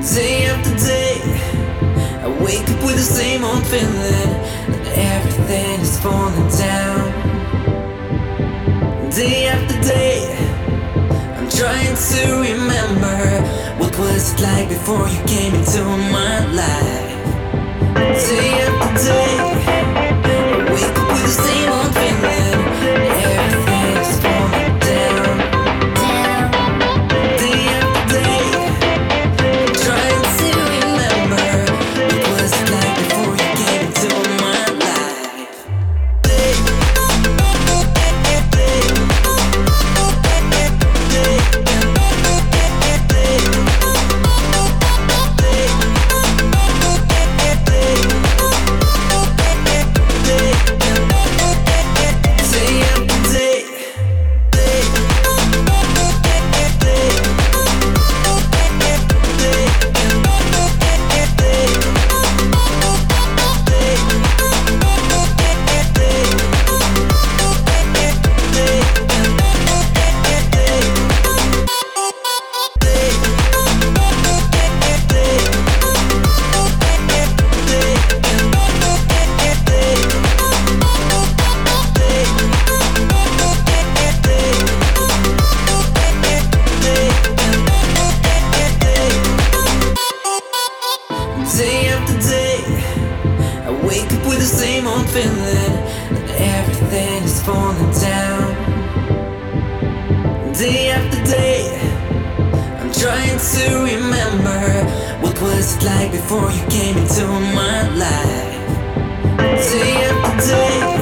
Day after day, I wake up with the same old feeling that everything is falling down. Day after day, I'm trying to remember what was it like before you came into my life. Day after day, I wake up with the same old feeling that everything is falling down. Day after day, I'm trying to remember what was it like before you came into my life. Day after day, I wake up with the same old feeling that everything is falling down. Day after day, I'm trying to remember what was it like before you came into my life. Day after day,